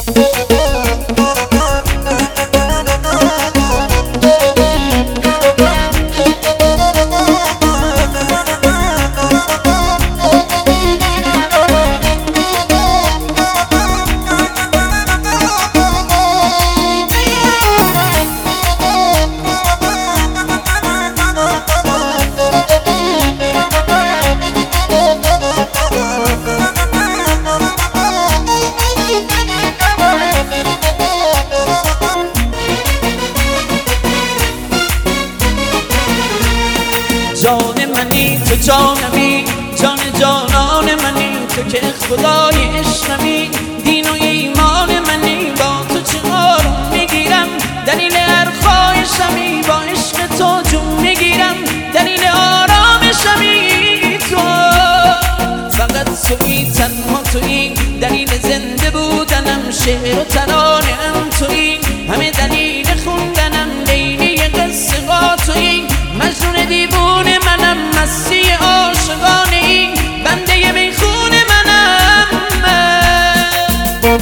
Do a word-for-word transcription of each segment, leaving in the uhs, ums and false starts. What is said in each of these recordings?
جان منی تو جانمی، جان جانان منی تو که خدای عشقمی، دین و ایمان منی با تو چه آروم میگیرم، دلیل هر خواهشمی با عشق تو جون میگیرم، دلیل آرامشمی تو، فقط تویی تنها تویی دلیل زنده بودنم، شعر و ترانه‌ام تویی، همه دلیل خوندنم، لیلی قصه ها تویی، مجنون دیوونه منم، مستی عاشقانه‌ای، بنده میخون منم من.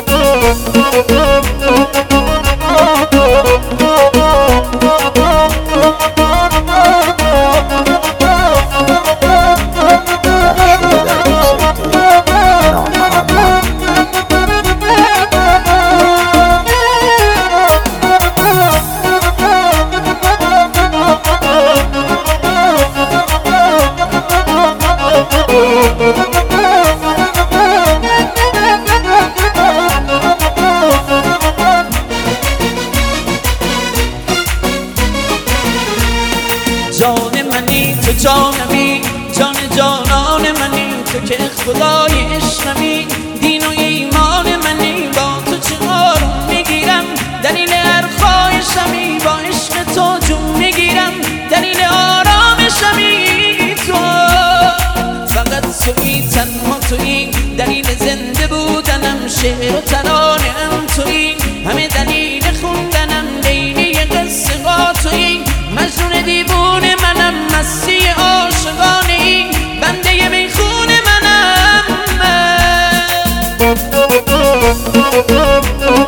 جان منی تو جانمی، جان جانان منی تو که خدای عشقمی، دین و ایمان منی با تو چه آروم میگیرم، دلیل هر خواهشمی با عشق تو جون میگیرم، دلیل آرامشمی تو، فقط تویی تنها تویی دلیل زنده بودنم، شعر و ترانه‌ام تویی، همه دلیل خوندنم، لیلی قصه ها تویی، مجنون دیوونه منم، مستی عاشقانه‌ای، بنده میخون منم من.